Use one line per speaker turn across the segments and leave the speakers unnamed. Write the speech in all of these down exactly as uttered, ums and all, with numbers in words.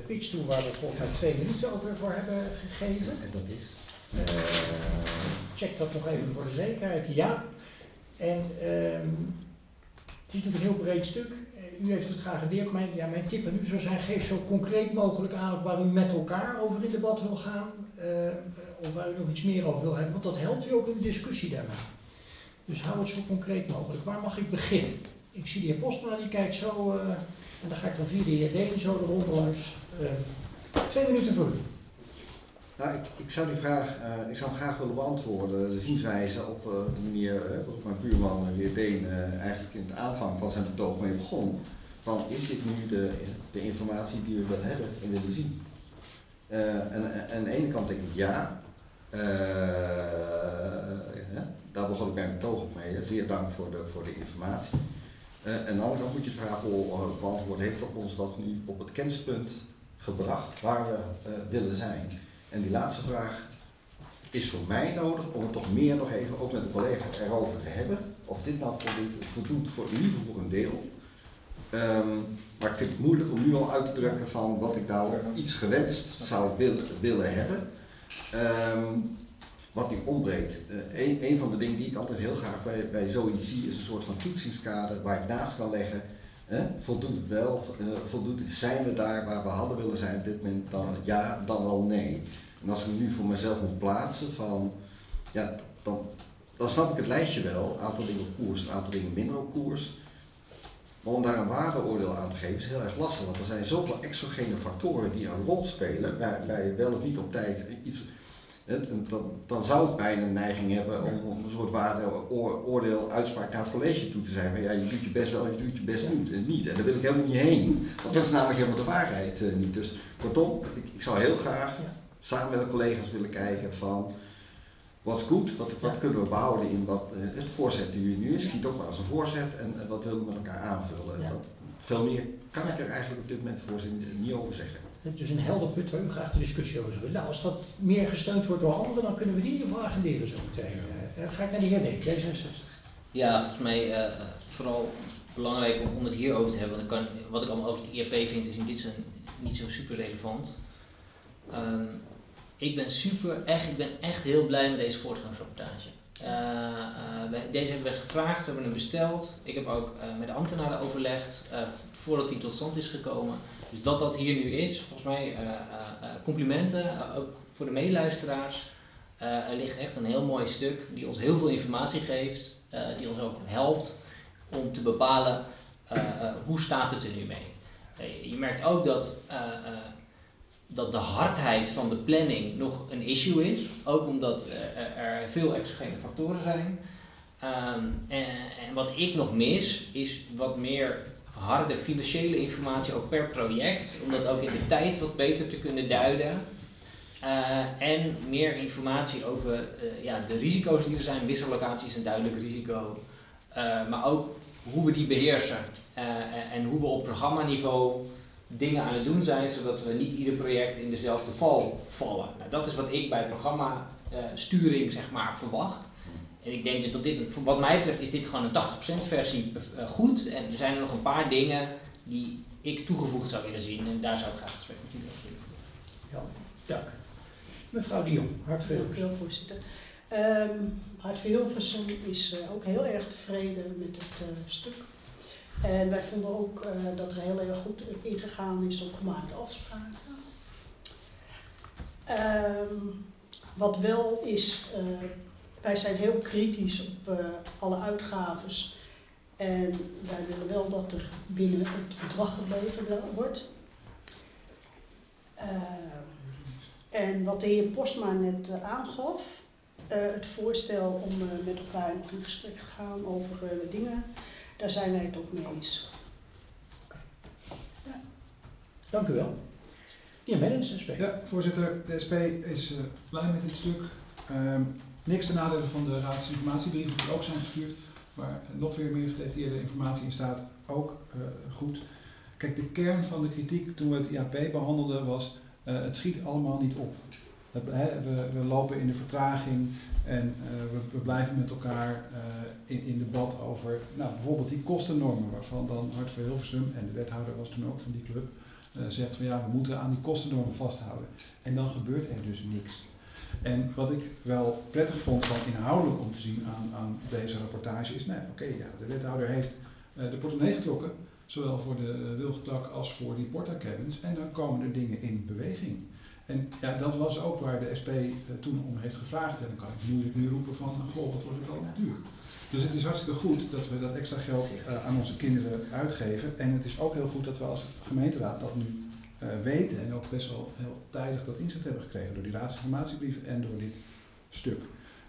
pitch toe waar we volgens mij twee minuten ook weer voor hebben gegeven.
En dat is?
Uh, check dat nog even voor de zekerheid. Ja. En uh, het is natuurlijk een heel breed stuk. Uh, u heeft het geagendeerd. Mijn, ja, mijn tip aan u zou zijn, geef zo concreet mogelijk aan op waar u met elkaar over het debat wil gaan. Uh, of waar u nog iets meer over wil hebben. Want dat helpt u ook in de discussie daarna. Dus hou het zo concreet mogelijk. Waar mag ik beginnen? Ik zie de heer Postma, die kijkt zo. Uh, en dan ga ik dan via de heer Deen zo de ronde langs. Uh, twee minuten voor u.
Nou, ik, ik zou die vraag, uh, ik zou hem graag willen beantwoorden. De zienswijze op uh, de manier uh, waarop mijn buurman, de heer Deen, uh, eigenlijk in het aanvang van zijn betoog mee begon. Van, is dit nu de, de informatie die we willen hebben en willen zien? Uh, en, en aan de ene kant denk ik ja. Uh, ja daar begon ik mijn betoog op mee. Zeer dank voor de, voor de informatie. Uh, en aan de andere kant moet je de vraag wel beantwoorden. Heeft dat ons dat nu op het kennispunt gebracht waar we uh, willen zijn? En die laatste vraag is voor mij nodig om het toch meer nog even, ook met de collega's, erover te hebben. Of dit nou voldoet, voldoet voor, in ieder geval voor een deel. Um, maar ik vind het moeilijk om nu al uit te drukken van wat ik nou iets gewenst zou willen, willen hebben. Um, wat die ontbreekt. Uh, een, een van de dingen die ik altijd heel graag bij, bij zoiets zie is een soort van toetsingskader waar ik naast kan leggen. Uh, voldoet het wel? Uh, voldoet het, zijn we daar waar we hadden willen zijn op dit moment? Dan ja, dan wel nee. En als ik me nu voor mezelf moet plaatsen van, ja, dan, dan snap ik het lijstje wel. Een aantal dingen op koers, een aantal dingen minder op koers. Maar om daar een waardeoordeel aan te geven is heel erg lastig. Want er zijn zoveel exogene factoren die een rol spelen, bij, bij wel of niet op tijd iets. Dan, dan zou ik bijna een neiging hebben om, om een soort waardeoordeel, uitspraak naar het college toe te zijn. Maar ja, je doet je best wel, je doet je best niet. En daar wil ik helemaal niet heen. Want dat is namelijk helemaal de waarheid uh, niet. Dus kortom, ik, ik zou heel graag samen met de collega's willen kijken van wat is goed, wat, wat kunnen we behouden in wat uh, het voorzet die er nu is. Schiet ook maar als een voorzet en uh, wat willen we met elkaar aanvullen. Ja. Dat, veel meer kan ik er eigenlijk op dit moment voorzien niet over zeggen.
Dus een helder punt waar u graag de discussie over wil. Nou, als dat meer gesteund wordt door anderen, dan kunnen we die in ieder geval agenderen zo meteen. Uh, dan ga ik naar de heer D, D zesenzestig.
Ja, volgens mij uh, vooral belangrijk om, om het hierover te hebben. Want ik kan, wat ik allemaal over het I R P vind, is in dit zin niet zo super relevant. Um, ik ben super, echt, ik ben echt heel blij met deze voortgangsrapportage. Uh, uh, wij, deze hebben we gevraagd, we hebben hem besteld. Ik heb ook uh, met de ambtenaren overlegd uh, voordat hij tot stand is gekomen. Dus dat dat hier nu is, volgens mij uh, uh, uh, complimenten, uh, ook voor de meeluisteraars. Uh, er ligt echt een heel mooi stuk die ons heel veel informatie geeft, uh, die ons ook helpt om te bepalen uh, uh, hoe staat het er nu mee. Uh, je merkt ook dat, uh, uh, dat de hardheid van de planning nog een issue is, ook omdat uh, er veel exogene factoren zijn. Um, en, en wat ik nog mis is wat meer harde financiële informatie ook per project, om dat ook in de tijd wat beter te kunnen duiden. Uh, en meer informatie over uh, ja, de risico's die er zijn. Wissellocatie is een duidelijk risico. Uh, maar ook hoe we die beheersen. Uh, en hoe we op programmaniveau dingen aan het doen zijn, zodat we niet ieder project in dezelfde val vallen. Nou, dat is wat ik bij programmasturing uh, zeg maar, verwacht. En ik denk dus dat dit, wat mij betreft, is dit gewoon een tachtig procent versie uh, goed. En er zijn er nog een paar dingen die ik toegevoegd zou willen zien. En daar zou ik graag een gesprek met jullie over willen voeren.
Ja, dank. Mevrouw de Jong, Hart voor
Hilversum. Dank u wel, voorzitter. Um, Hart voor Hilversum is uh, ook heel erg tevreden met het uh, stuk. En wij vonden ook uh, dat er heel erg goed ingegaan is op gemaakte afspraken. Um, wat wel is, uh, wij zijn heel kritisch op uh, alle uitgaves. En wij willen wel dat er binnen het bedrag gebleven wordt. Uh, En wat de heer Postma net uh, aangaf, uh, het voorstel om uh, met elkaar nog in gesprek te gaan over uh, dingen, daar zijn wij het ook mee eens.
Okay. Ja. Dank u wel. De heer Mellens, S P.
Ja, voorzitter, de S P is uh, blij met dit stuk. Um, niks ten nadele van de raadsinformatiebrieven die ook zijn gestuurd, waar nog weer meer gedetailleerde informatie in staat, ook uh, goed. Kijk, de kern van de kritiek toen we het I A P behandelden was, Uh, het schiet allemaal niet op. We, we, we lopen in de vertraging en uh, we, we blijven met elkaar uh, in, in debat over nou, bijvoorbeeld die kostennormen, waarvan dan Hart voor Hilversum, en de wethouder was toen ook van die club, uh, zegt van ja, we moeten aan die kostennormen vasthouden. En dan gebeurt er dus niks. En wat ik wel prettig vond van inhoudelijk om te zien aan, aan deze rapportage is, nee, oké, okay, ja, de wethouder heeft uh, de portemonnee getrokken, zowel voor de uh, Wilgetak als voor die porta-cabins, en dan komen er dingen in beweging. En ja, dat was ook waar de S P uh, toen om heeft gevraagd. En dan kan ik moeilijk nu roepen van, goh, wat wordt het allemaal duur. Dus het is hartstikke goed dat we dat extra geld uh, aan onze kinderen uitgeven. En het is ook heel goed dat we als gemeenteraad dat nu uh, weten. En ook best wel heel tijdig dat inzicht hebben gekregen door die raadsinformatiebrief en door dit stuk.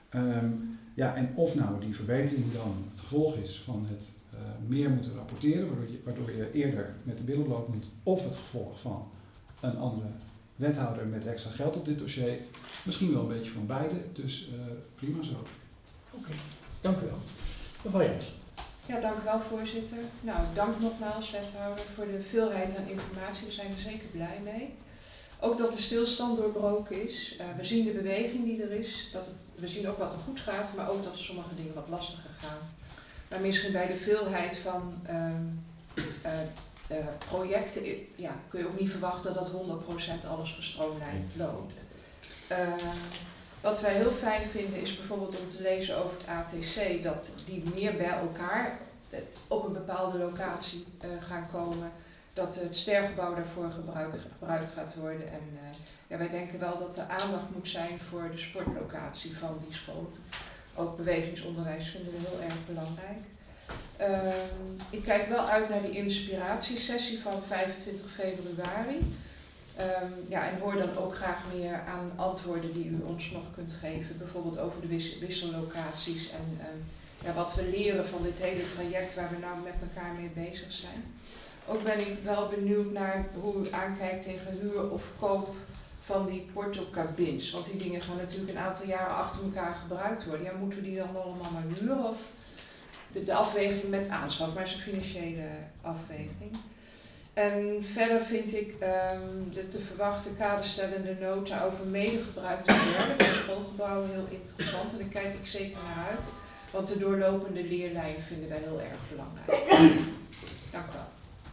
Um, ja, en of nou die verbetering dan het gevolg is van het uh, meer moeten rapporteren, waardoor je, waardoor je eerder met de billen bloot moet, of het gevolg van een andere wethouder met extra geld op dit dossier. Misschien wel een beetje van beide, dus uh, prima zo.
Oké, okay. Dank u wel. Mevrouw Jans.
Ja, dank u wel, voorzitter. Nou, dank nogmaals, wethouder, voor de veelheid aan informatie. We zijn er zeker blij mee. Ook dat de stilstand doorbroken is. Uh, we zien de beweging die er is. Dat het, we zien ook wat er goed gaat, maar ook dat er sommige dingen wat lastiger gaan. Maar misschien bij de veelheid van um, uh, uh, projecten ja, kun je ook niet verwachten dat honderd procent alles gestroomlijnd loopt. Uh, Wat wij heel fijn vinden is bijvoorbeeld om te lezen over het A T C, dat die meer bij elkaar op een bepaalde locatie uh, gaan komen. Dat het stergebouw daarvoor gebruik, gebruikt gaat worden. En uh, ja, wij denken wel dat er aandacht moet zijn voor de sportlocatie van die school. Ook bewegingsonderwijs vinden we heel erg belangrijk. Uh, ik kijk wel uit naar die inspiratiesessie van vijfentwintig februari. Um, ja, en hoor dan ook graag meer aan antwoorden die u ons nog kunt geven, bijvoorbeeld over de wis wissellocaties en um, ja, wat we leren van dit hele traject waar we nou met elkaar mee bezig zijn. Ook ben ik wel benieuwd naar hoe u aankijkt tegen huur of koop van die portocabins, want die dingen gaan natuurlijk een aantal jaren achter elkaar gebruikt worden. Ja, moeten we die dan allemaal maar huren of de, de afweging met aanschaf, maar het is een financiële afweging. En verder vind ik um, de te verwachten kaderstellende nota over medegebruikte woorden van schoolgebouwen heel interessant. En daar kijk ik zeker naar uit, want de doorlopende leerlijn vinden wij heel erg belangrijk. Dank u wel.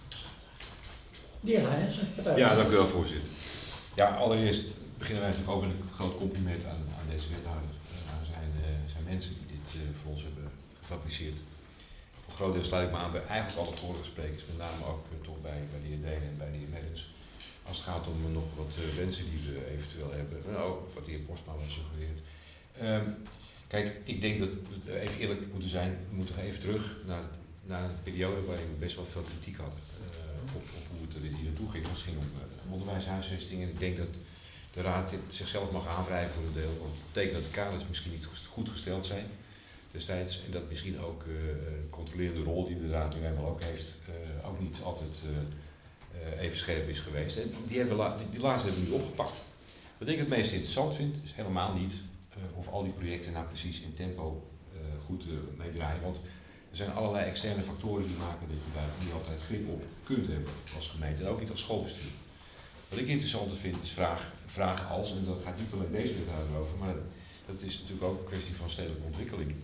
De heer Leijers.
Ja, dank u wel, voorzitter. Ja, allereerst beginnen wij natuurlijk ook met een groot compliment aan, aan deze wethouder. Uh, aan zijn, uh, zijn mensen die dit uh, voor ons hebben gefabriceerd. Voor een groot deel sluit ik me aan bij eigenlijk alle vorige sprekers, met name ook uh, toch bij, bij de heer Delen en bij de heer Merens. Als het gaat om uh, nog wat uh, wensen die we eventueel hebben, nou, wat de heer Postma al suggereert. Um, kijk, ik denk dat we even eerlijk moeten zijn, we moeten even terug naar, naar een periode waarin we best wel veel kritiek hadden. Uh, op, op hoe het er hier naartoe ging. Het ging om uh, onderwijshuisvesting en ik denk dat de raad dit zichzelf mag aanwrijven voor een deel. Want het betekent dat de kaders misschien niet goed gesteld zijn destijds en dat misschien ook uh, een controlerende rol die de raad nu eenmaal ook heeft, uh, ook niet altijd uh, uh, even scherp is geweest. En die, hebben la die, die laatste hebben we nu opgepakt. Wat ik het meest interessant vind, is helemaal niet uh, of al die projecten nou precies in tempo uh, goed uh, meedraaien. Want er zijn allerlei externe factoren die maken dat je daar niet altijd grip op kunt hebben als gemeente en ook niet als schoolbestuur. Wat ik interessanter vind is vragen vraag als, en dat gaat niet alleen deze wethouder over, maar dat is natuurlijk ook een kwestie van stedelijke ontwikkeling.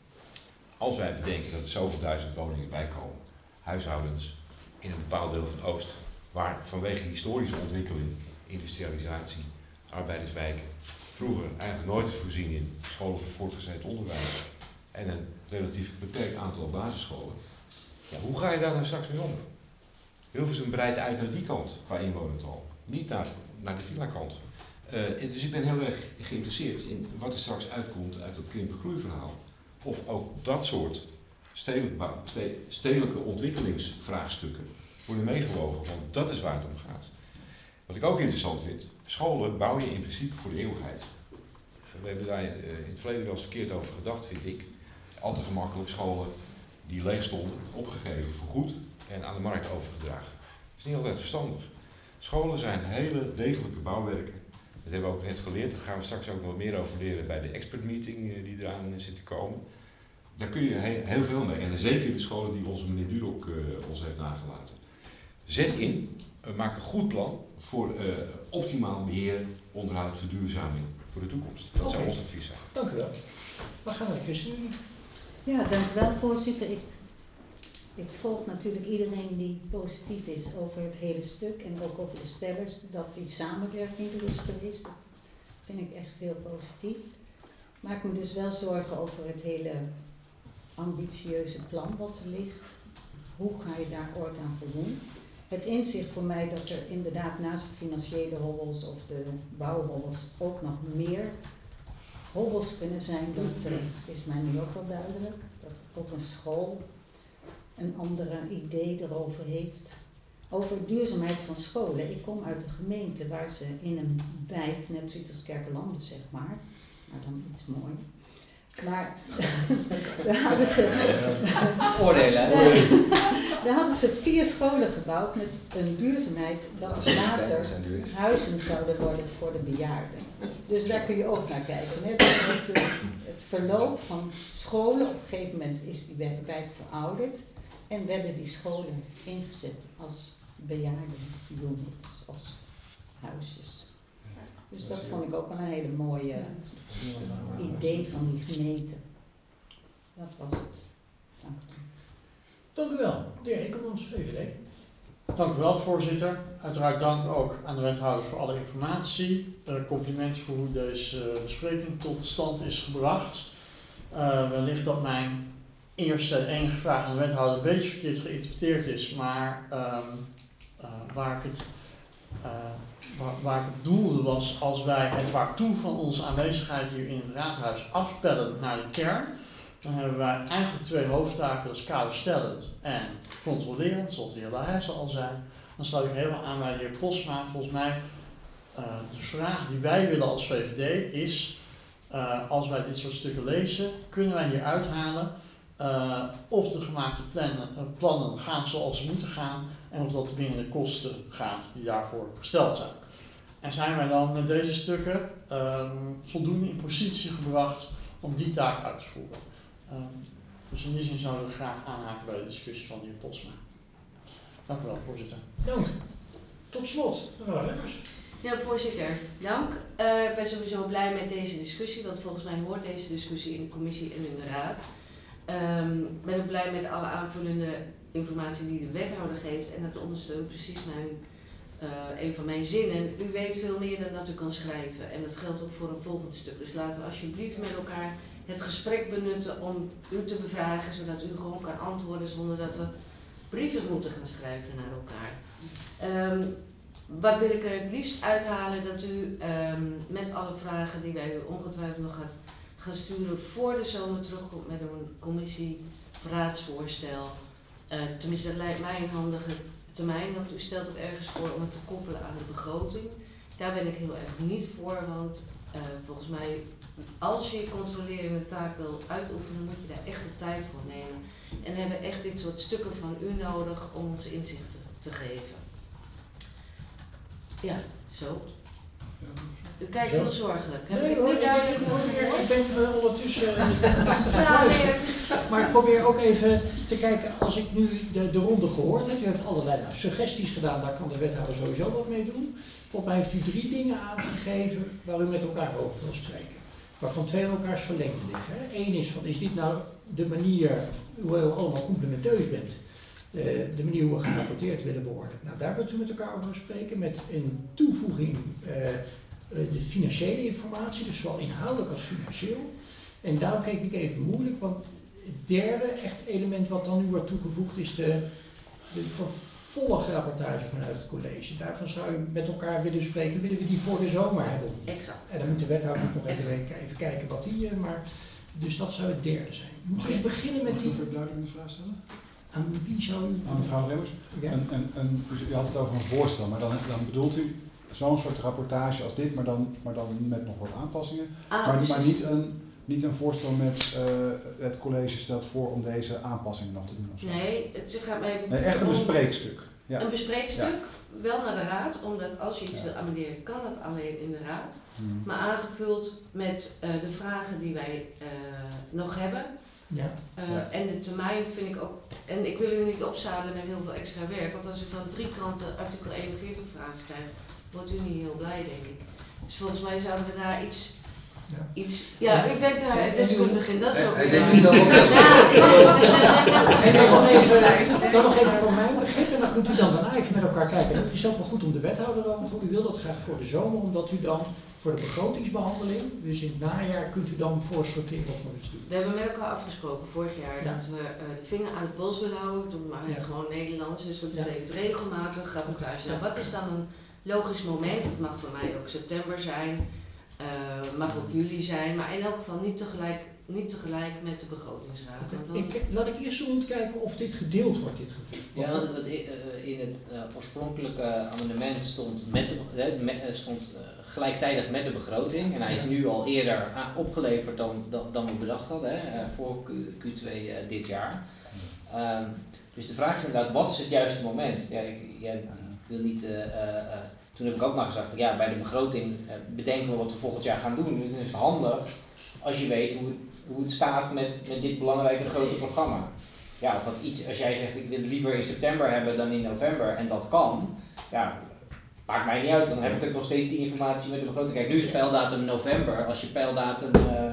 Als wij bedenken dat er zoveel duizend woningen bijkomen, huishoudens in een bepaald deel van Oost, waar vanwege historische ontwikkeling, industrialisatie, arbeiderswijken, vroeger eigenlijk nooit is voorzien in scholen voor voortgezet onderwijs en een relatief beperkt aantal basisscholen. Ja, hoe ga je daar nou straks mee om? Hilversum breidt uit naar die kant qua inwonertal, niet naar, naar de villa-kant. Uh, dus ik ben heel erg geïnteresseerd in wat er straks uitkomt uit dat krimp-groeiverhaal. Of ook dat soort stedelijk, stedelijke ontwikkelingsvraagstukken worden meegewogen, want dat is waar het om gaat. Wat ik ook interessant vind, scholen bouw je in principe voor de eeuwigheid. We hebben daar in het verleden wel eens verkeerd over gedacht, vind ik. Al te gemakkelijk scholen die leeg stonden, opgegeven voor goed en aan de markt overgedragen. Dat is niet altijd verstandig. Scholen zijn hele degelijke bouwwerken. Dat hebben we ook net geleerd, daar gaan we straks ook nog meer over leren bij de expertmeeting die eraan zit te komen. Daar kun je heel, heel veel mee. En zeker de scholen die onze meneer Dudok uh, ons heeft nagelaten. Zet in, uh, maak een goed plan voor uh, optimaal beheer, onderhoud, verduurzaming voor de toekomst. Dat okay. zou ons advies zijn.
Dank u wel. We gaan naar de ChristenUnie.
Ja, dank u wel, voorzitter. Ik ik volg natuurlijk iedereen die positief is over het hele stuk en ook over de stellers, dat die samenwerking er is geweest. Dat vind ik echt heel positief. Maar ik moet dus wel zorgen over het hele ambitieuze plan wat er ligt. Hoe ga je daar ooit aan voldoen? Het inzicht voor mij dat er inderdaad naast de financiële hobbels of de bouwhobbels ook nog meer hobbels kunnen zijn, dat uh, is mij nu ook wel duidelijk. Dat ook een school een andere idee erover heeft. Over duurzaamheid van scholen. Ik kom uit een gemeente waar ze in een wijk, net zoiets als Kerkelanden zeg maar, maar dan iets mooi. Maar daar hadden ze,
oordelen.
Daar, daar hadden ze vier scholen gebouwd met een duurzaamheid dat er later huizen zouden worden voor de bejaarden. Dus daar kun je ook naar kijken. Hè. Dat is de, het verloop van scholen. Op een gegeven moment is die wijk verouderd. En werden die scholen ingezet als bejaardenunits, als huisjes. Dus dat vond ik ook wel een hele mooie idee van die gemeente. Dat was het. Dank u.
Dank u wel. De heer Ekkelmans, V V D.
Dank u wel, voorzitter. Uiteraard dank ook aan de wethouder voor alle informatie. Uh, complimenten voor hoe deze uh, bespreking tot stand is gebracht. Uh, wellicht dat mijn eerste en enige vraag aan de wethouder een beetje verkeerd geïnterpreteerd is, maar um, uh, waar ik het uh, waar, waar ik het doelde was, als wij het waartoe van onze aanwezigheid hier in het raadhuis afspellen naar de kern, dan hebben wij eigenlijk twee hoofdtaken, dat is kaderstellend en controlerend, zoals de heer Larijs al zei. Dan sluit ik helemaal aan bij de heer Posma. Volgens mij, uh, de vraag die wij willen als V V D is, uh, als wij dit soort stukken lezen, kunnen wij hier uithalen uh, of de gemaakte plannen, uh, plannen gaan zoals ze moeten gaan en of dat binnen de kosten gaat die daarvoor gesteld zijn. En zijn wij dan met deze stukken um, voldoende in positie gebracht om die taak uit te voeren. Um, dus in die zin zouden we graag aanhaken bij de discussie van de heer Posma. Dank u wel, voorzitter.
Dank. Tot slot, mevrouw Lemmers.
Ja, voorzitter, dank. Uh, ik ben sowieso blij met deze discussie, want volgens mij hoort deze discussie in de commissie en in de raad. Um, ik ben ook blij met alle aanvullende informatie die de wethouder geeft en dat ondersteunt precies mijn, uh, een van mijn zinnen. U weet veel meer dan dat u kan schrijven en dat geldt ook voor een volgend stuk. Dus laten we alsjeblieft met elkaar het gesprek benutten om u te bevragen, zodat u gewoon kan antwoorden zonder dat we brieven moeten gaan schrijven naar elkaar. Um, wat wil ik er het liefst uithalen, dat u um, met alle vragen die wij u ongetwijfeld nog gaan, gaan sturen voor de zomer terugkomt met een commissie-raadsvoorstel. Uh, tenminste, dat lijkt mij een handige termijn, want u stelt ook ergens voor om het te koppelen aan de begroting. Daar ben ik heel erg niet voor, want uh, volgens mij, als je je controlerende taak wil uitoefenen, moet je daar echt de tijd voor nemen. En hebben echt dit soort stukken van u nodig om ons inzicht te, te geven. Ja, zo. U kijkt heel zorgelijk. Heb
Nee,
ik
hoor,
nu
ik,
duidelijk
ik,
over
ik ben uh, ondertussen uh,
Ja, nee.
maar ik probeer ook even te kijken, als ik nu de, de ronde gehoord heb, u heeft allerlei nou, suggesties gedaan, daar kan de wethouder sowieso wat mee doen. Volgens mij heeft u drie dingen aangegeven waar u met elkaar over wil spreken. Waarvan twee aan elkaars verlengde liggen. Eén is van, is dit nou de manier hoe u allemaal complementeus bent? Uh, de manier hoe we gerapporteerd willen worden. Nou, daar wilt u met elkaar over spreken, met een toevoeging uh, uh, de financiële informatie, dus zowel inhoudelijk als financieel. En daarom keek ik even moeilijk, want het derde echt element wat dan nu wordt toegevoegd is de, de vervolgrapportage vanuit het college. Daarvan zou u met elkaar willen spreken, willen we die voor de zomer hebben of niet?
Exact.
En dan moet de wethouder nog even, even kijken wat die, maar dus dat zou het derde zijn. Moeten we eens beginnen met die...
Mag ik even duidelijk een vraag stellen?
Aan wie zou u...
Aan mevrouw Lemmers.
Ja.
En, en, en, dus u had het over een voorstel, maar dan, dan bedoelt u zo'n soort rapportage als dit, maar dan, maar dan met nog wat aanpassingen.
Ah,
maar,
precies.
maar niet, een, niet een voorstel met uh, het college stelt voor om deze aanpassingen nog te doen. Of zo.
Nee, het gaat mij
Nee, echt een
om
bespreekstuk. Ja.
een bespreekstuk,
Ja.
wel naar de raad, omdat als je iets
Ja.
wil amenderen, kan dat alleen in de raad.
Hmm.
Maar aangevuld met uh, de vragen die wij uh, nog hebben.
Ja.
Uh,
Ja.
En de termijn vind ik ook, en ik wil u niet opzadelen met heel veel extra werk, want als u van drie kanten artikel eenenveertig vragen krijgt, wordt u niet heel blij, denk ik. Dus volgens mij zouden we daar iets
Ja.
iets... Ja, u bent daar deskundig in, dat is ook
Hij
weer
denkt het zelf ook wel.
En dan nog even, dan nog even voor mijn begrip, en dan kunt u dan daarna even met elkaar kijken. Het is ook wel goed om de wethouder over te horen. U wil dat graag voor de zomer, omdat u dan voor de begrotingsbehandeling, dus in het najaar, kunt u dan voorsorteren of nog iets doen.
We hebben met elkaar afgesproken vorig jaar
Ja.
dat we uh, de vinger aan de pols willen houden. Ik doe het maar
Ja.
gewoon Nederlands, dus dat
Ja.
betekent regelmatig rapportage. Nou,
Ja.
wat is dan een logisch moment? Het mag voor mij ook september zijn, uh, mag ook juli zijn, maar in elk geval niet tegelijk, niet tegelijk met de begrotingsraad. Want dan-
Ik, laat ik eerst rondkijken of dit gedeeld wordt, dit gevoel.
Ja, dat, dat, uh, in het uh, oorspronkelijke amendement stond, met de, uh, met, uh, stond uh, gelijktijdig met de begroting. En hij is nu al eerder aan, opgeleverd dan, dan, dan we bedacht hadden, hè, uh, voor Q, Q twee uh, dit jaar. Um, dus de vraag is inderdaad, wat is het juiste moment? Ja, ik, jij wil niet... Uh, uh, uh, toen heb ik ook maar gezegd, ja, bij de begroting uh, bedenken we wat we volgend jaar gaan doen. Dus het is handig als je weet hoe het, hoe het staat met, met dit belangrijke grote programma. Ja, als dat iets, als jij zegt ik wil het liever in september hebben dan in november en dat kan, ja, maakt mij niet uit, dan heb ik ook nog steeds die informatie met de begroting. Kijk, nu is peildatum november, als je peildatum, uh,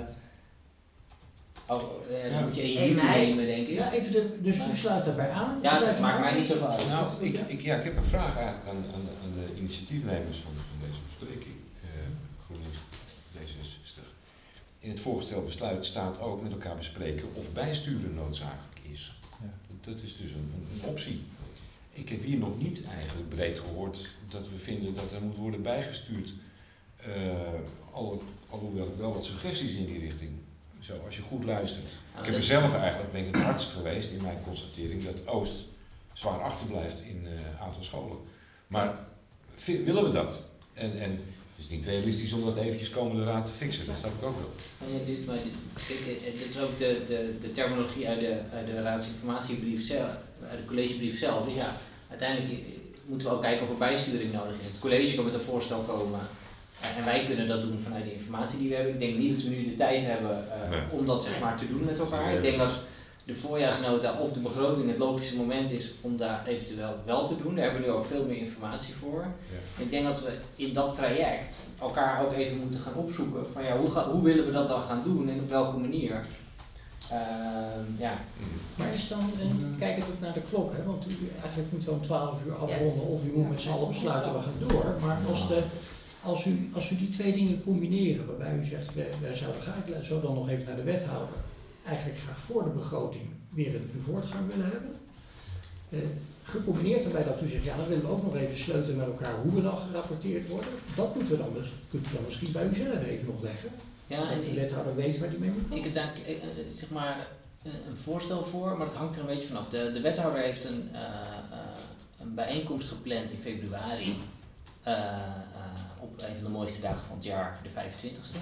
oh, uh, dan moet je één juli nemen denk ik.
Ja, even de, dus u sluit daarbij aan.
Ja, dat maakt mij niet zoveel uit.
Nou, ik, ik, ja, ik heb een vraag eigenlijk aan, aan, aan de initiatiefnemers van, van deze bespreking, uh, GroenLinks, D zesenzestig. In het voorgestelde besluit staat ook met elkaar bespreken of bijsturen noodzakelijk is. Ja. Dat, dat is dus een, een, een optie. Ik heb hier nog niet eigenlijk breed gehoord dat we vinden dat er moet worden bijgestuurd. Uh, al, alhoewel ik wel wat suggesties in die richting. Zo, als je goed luistert.
Ja,
ik heb er zelf eigenlijk ben ik het hardst geweest in mijn constatering dat Oost zwaar achterblijft in een uh, aantal scholen. Maar willen we dat? En, en het is niet realistisch om dat eventjes komende raad te fixen, dat snap ik ook wel.
Ja, dit, maar dit, dit, dit is ook de, de, de terminologie uit de, uit de raadsinformatiebrief zelf, uit de collegebrief zelf. Dus ja, uiteindelijk moeten we ook kijken of er bijsturing nodig is. Het college kan met een voorstel komen en wij kunnen dat doen vanuit de informatie die we hebben. Ik denk niet dat we nu de tijd hebben uh, nee. om dat zeg maar te doen met elkaar. Ik denk dat de voorjaarsnota of de begroting het logische moment is om daar eventueel wel te doen. Daar hebben we nu ook veel meer informatie voor. Ja. Ik denk dat we in dat traject elkaar ook even moeten gaan opzoeken van ja, hoe, ga, hoe willen we dat dan gaan doen en op welke manier. Uh, ja.
Maar is dan, en kijk het ook naar de klok, hè, want u eigenlijk moet wel om twaalf uur afronden of u moet met z'n allen besluiten we gaan door. Maar als, de, als, u, als u die twee dingen combineren, waarbij u zegt wij, wij zouden graag, zo dan nog even naar de wethouder, eigenlijk graag voor de begroting weer een, een voortgang willen hebben. Uh, gecombineerd daarbij dat u zegt, ja dan willen we ook nog even sleutelen met elkaar hoe we dan gerapporteerd worden. Dat moeten we dan, kunt u dan misschien bij u zelf even nog leggen.
Ja,
dat de wethouder weet waar die mee moet.
Ik heb daar uh, zeg maar een voorstel voor, maar het hangt er een beetje vanaf. De, de wethouder heeft een, uh, uh, een bijeenkomst gepland in februari. Uh, uh, op een van de mooiste dagen van het jaar, de vijfentwintigste.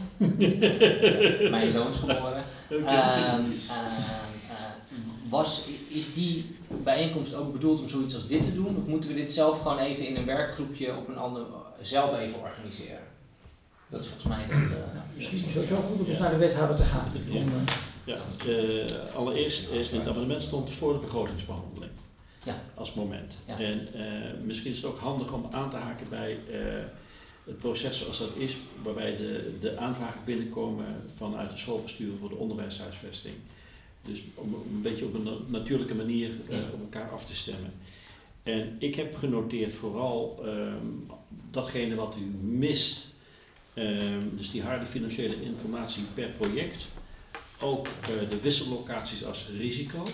uh, mijn zoon is geboren. Okay. Uh, uh, uh, was, is die bijeenkomst ook bedoeld om zoiets als dit te doen? Of moeten we dit zelf gewoon even in een werkgroepje op een ander zelf even organiseren? Dat is volgens mij dat, uh,
ja, misschien sowieso goed om eens naar de wethouder te gaan.
Ja,
om, uh,
ja uh, allereerst is het amendement stond voor de begrotingsbehandeling.
Ja.
Als moment.
Ja.
En uh, misschien is het ook handig om aan te haken bij uh, het proces zoals dat is, waarbij de, de aanvragen binnenkomen vanuit de schoolbesturen voor de onderwijshuisvesting. Dus om een beetje op een natuurlijke manier uh, op elkaar af te stemmen. En ik heb genoteerd vooral um, datgene wat u mist, um, dus die harde financiële informatie per project, ook uh, de wissellocaties als risico.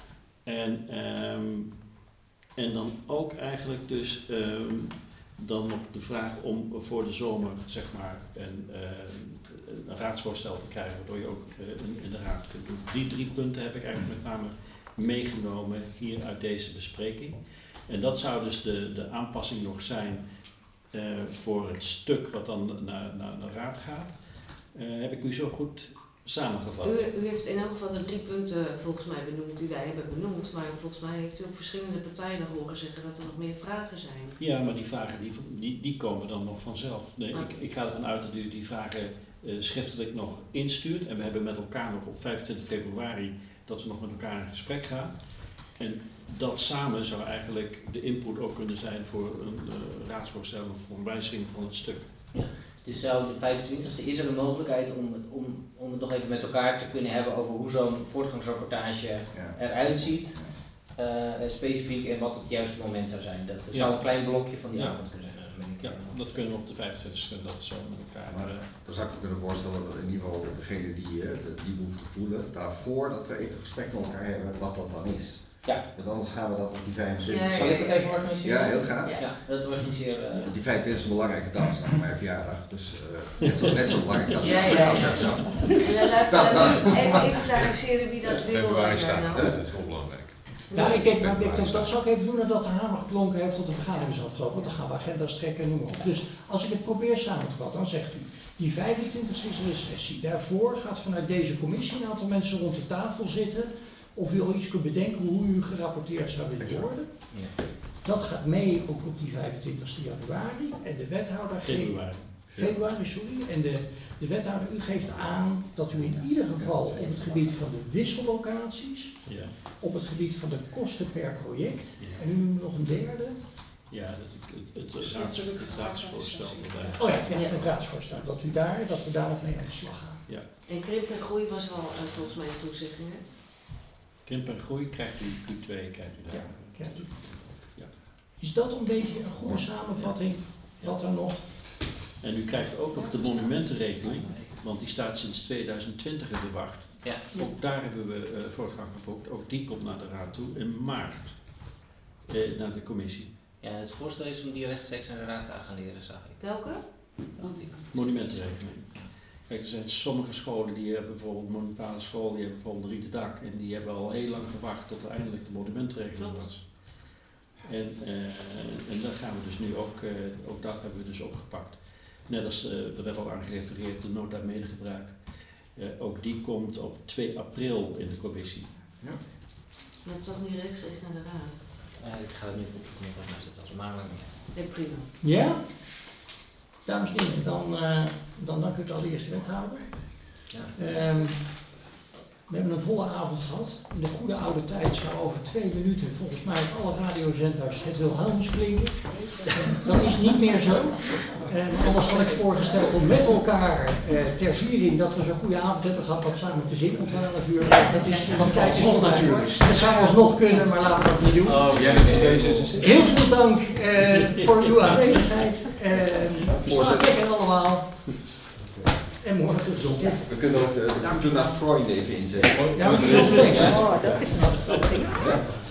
En, um, en dan ook eigenlijk dus um, dan nog de vraag om voor de zomer zeg maar een, uh, een raadsvoorstel te krijgen, waardoor je ook uh, in, in de raad kunt doen. Die drie punten heb ik eigenlijk met name meegenomen hier uit deze bespreking. En dat zou dus de, de aanpassing nog zijn uh, voor het stuk wat dan naar, naar de raad gaat. Uh, heb ik u zo goed samengevat?
U, u heeft in elk geval de drie punten volgens mij benoemd die wij hebben benoemd, maar volgens mij heeft u ook verschillende partijen horen zeggen dat er nog meer vragen zijn.
Ja, maar die vragen die, die, die komen dan nog vanzelf. Nee, ik, ik ga ervan uit dat u die vragen uh, schriftelijk nog instuurt en we hebben met elkaar nog op vijfentwintig februari dat we nog met elkaar in gesprek gaan. En dat samen zou eigenlijk de input ook kunnen zijn voor een uh, raadsvoorstel of voor een wijziging van het stuk.
Ja. Dus zou de vijfentwintigste is er een mogelijkheid om het, om, om het nog even met elkaar te kunnen hebben over hoe zo'n voortgangsrapportage
Ja.
eruit ziet. Uh, specifiek en wat het juiste moment zou zijn. Dat, dat
Ja.
zou een klein blokje van die
Ja.
avond kunnen zijn. Dat ben ik,
Ja,
uh,
dat kunnen we op de vijfentwintigste dat zo met elkaar.
Maar
uh,
dan zou ik me kunnen voorstellen dat in ieder geval degene die uh, de, die behoefte voelen, daarvoor dat we even gesprek met elkaar hebben wat dat dan is.
Ja.
Want anders gaan we dat op die vijfentwintig.
Ja,
Zal ik het even organiseren?
Ja, heel graag.
Ja, dat organiseren. Uh,
Want die vijfentwintig is een belangrijke dag, is dan mijn verjaardag. Dus uh, net, zo, net zo belangrijk als
Ja,
het
ja,
voor jou
ja.
zo.
En dan laten we even inventariseren wie dat wil.
Februari
uh,
staat,
nou.
dat is wel belangrijk.
Nou, ik denk, nou, ik, dat, dat zou ik even doen nadat de hamer geklonken heeft tot de vergadering is afgelopen. Want dan gaan we agenda's trekken en noem maar op. Dus als ik het probeer samen te vatten, dan zegt u, die vijfentwintigste is er een sessie. Daarvoor gaat vanuit deze commissie een aantal mensen rond de tafel zitten. Of u al iets kunt bedenken hoe u gerapporteerd zou willen worden.
ja.
Dat gaat mee ook op die vijfentwintigste januari. En de wethouder geeft...
februari.
Februari, sorry. En de, de wethouder, u geeft aan dat u in ieder geval op het gebied van de wissellocaties,
Ja.
op het gebied van de kosten per project,
Ja.
en u noemt nog een derde.
Ja, dat, het, het, het, raad, het raadsvoorstel erbij.
Oh ja, ja,
Ja.
het raadsvoorstel. Dat u daar, dat we daar nog mee aan de slag gaan.
En krimp en groei was wel uh, volgens mij een toezegging, hè?
Krimp en groei krijgt u Q twee, krijgt u daar.
Krijgt u.
Ja.
Is dat een beetje een goede samenvatting? Wat er nog?
En u krijgt ook nog de monumentenregeling, want die staat sinds tweeduizend twintig in de wacht.
Ja.
Ook daar hebben we uh, voortgang geboekt. Ook die komt naar de raad toe in maart, eh, naar de commissie.
Ja, het voorstel is om die rechtstreeks naar de raad te agenderen, zag ik.
Welke?
Dacht ik.
Monumentenregeling. Kijk, er zijn sommige scholen die hebben bijvoorbeeld, municipale scholen, die hebben bijvoorbeeld een rieten dak en die hebben al heel lang gewacht tot er eindelijk de monumentenregeling
Klopt.
was. En, uh, en daar gaan we dus nu ook, uh, ook dat hebben we dus opgepakt. Net als, uh, er werd al aan gerefereerd, de nota medegebruik. Uh, ook die komt op twee april in de commissie.
Ja.
Je hebt toch niet rechtstreeks naar de raad?
Uh, ik ga het nu even opzoeken, volgens mij zit dat als maandag niet.
Nee, prima.
Ja? Dames en heren, dan, uh, dan dank ik allereerst de wethouder.
Ja.
Um, we hebben een volle avond gehad. In de goede oude tijd zou over twee minuten volgens mij op alle radiozenders het Wilhelmus klinken. Dat is niet meer zo. En anders had ik voorgesteld om met elkaar uh, ter viering dat we zo'n goede avond hebben gehad wat samen te zingen om twaalf uur. Dat is wat tijd is nog natuurlijk. Dat zou alsnog kunnen, maar laten we dat niet doen.
Oh, jij bent van deze.
Heel veel dank uh, voor uw aanwezigheid. Uh, Slaap lekker allemaal. En morgen gezond. Ja,
We kunnen ook de, de Gute Nacht Freunde even inzetten.
ja maar die is ook geweest.
Oh, dat is een afstand.
Ja.